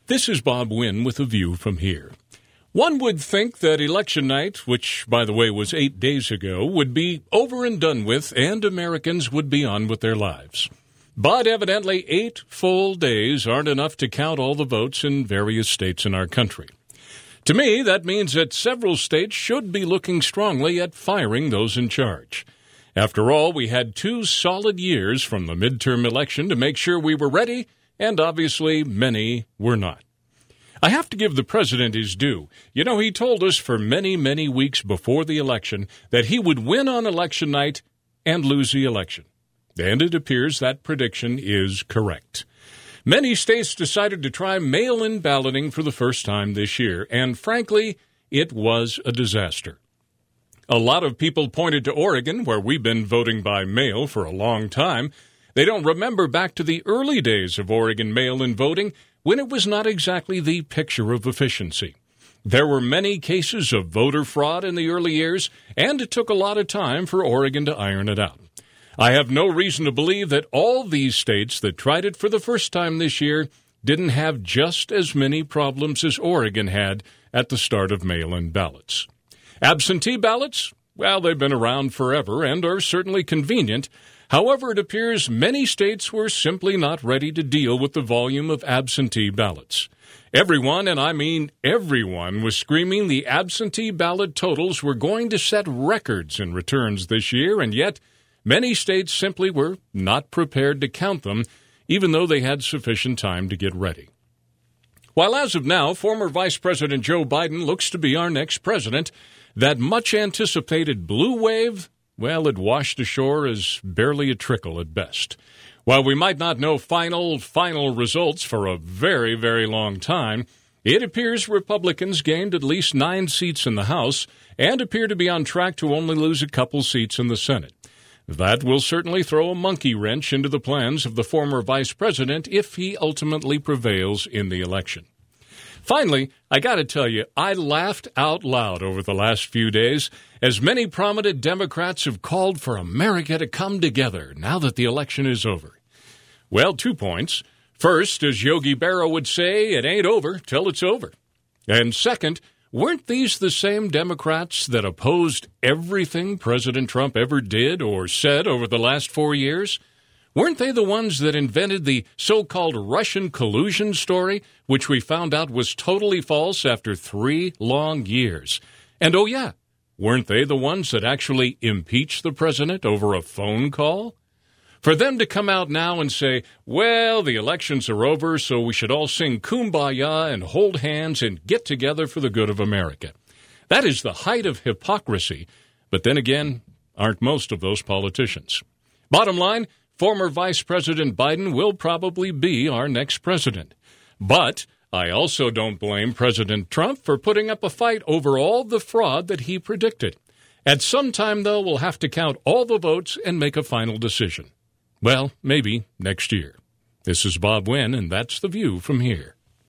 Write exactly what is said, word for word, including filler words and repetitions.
This is Bob Wynn with a view from here. One would think that election night, which, by the way, was eight days ago, would be over and done with and Americans would be on with their lives. But evidently, eight full days aren't enough to count all the votes in various states in our country. To me, that means that several states should be looking strongly at firing those in charge. After all, we had two solid years from the midterm election to make sure we were ready, and obviously many were not. I have to give the president his due. You know, he told us for many, many weeks before the election that he would win on election night and lose the election. And it appears that prediction is correct. Many states decided to try mail-in balloting for the first time this year, and frankly, it was a disaster. A lot of people pointed to Oregon, where we've been voting by mail for a long time. They don't remember back to the early days of Oregon mail-in voting when it was not exactly the picture of efficiency. There were many cases of voter fraud in the early years, and it took a lot of time for Oregon to iron it out. I have no reason to believe that all these states that tried it for the first time this year didn't have just as many problems as Oregon had at the start of mail-in ballots. Absentee ballots? Well, they've been around forever and are certainly convenient. However, it appears many states were simply not ready to deal with the volume of absentee ballots. Everyone, and I mean everyone, was screaming the absentee ballot totals were going to set records in returns this year, and yet many states simply were not prepared to count them, even though they had sufficient time to get ready. While as of now, former Vice President Joe Biden looks to be our next president, that much-anticipated blue wave, well, it washed ashore as barely a trickle at best. While we might not know final, final results for a very, very long time, it appears Republicans gained at least nine seats in the House and appear to be on track to only lose a couple seats in the Senate. That will certainly throw a monkey wrench into the plans of the former vice president if he ultimately prevails in the election. Finally, I got to tell you, I laughed out loud over the last few days as many prominent Democrats have called for America to come together now that the election is over. Well, two points. First, as Yogi Berra would say, it ain't over till it's over. And second, weren't these the same Democrats that opposed everything President Trump ever did or said over the last four years? Weren't they the ones that invented the so-called Russian collusion story, which we found out was totally false after three long years? And oh yeah, weren't they the ones that actually impeached the president over a phone call? For them to come out now and say, well, the elections are over, so we should all sing Kumbaya and hold hands and get together for the good of America. That is the height of hypocrisy, but then again, aren't most of those politicians. Bottom line, former Vice President Biden will probably be our next president. But I also don't blame President Trump for putting up a fight over all the fraud that he predicted. At some time, though, we'll have to count all the votes and make a final decision. Well, maybe next year. This is Bob Wynn, and that's The View from here.